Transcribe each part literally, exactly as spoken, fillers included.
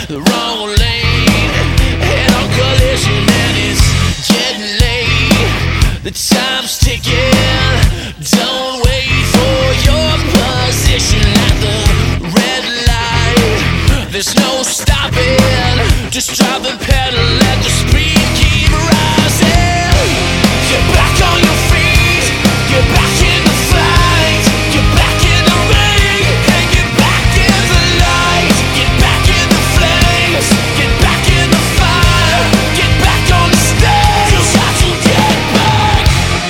the wrong lane, head on collision and it's getting late. The time's ticking, don't wait for your position at the red light. There's no stopping, just drive the pedal, let the speed keep rising. Get back on your feet, get back in the fight, get back in the ring, and get back in the light. Get back in the flames, get back in the fire, get back on the stage. You got to get back.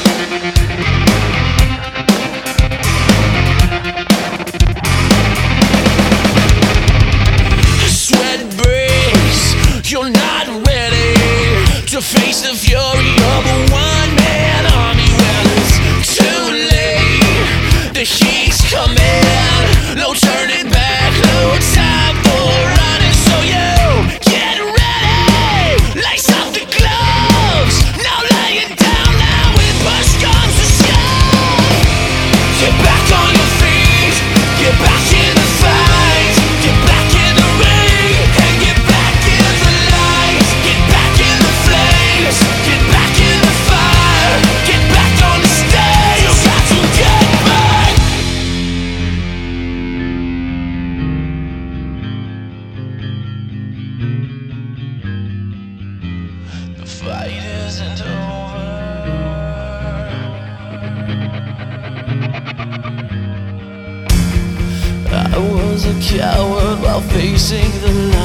Sweat breaks, you're not ready to face the fury of a one-man army. Well, it's too late, the heat's coming, no turning back, no time for running. So you get ready, lace up the gloves, now lay it down now when push comes to shove. Get back on your feet, get back in the fight, get back in the ring, and get back in the light. Get back in the flames, get back in the fire, get back on the stage. You got to get back. The fight isn't over. I was a coward while facing the light.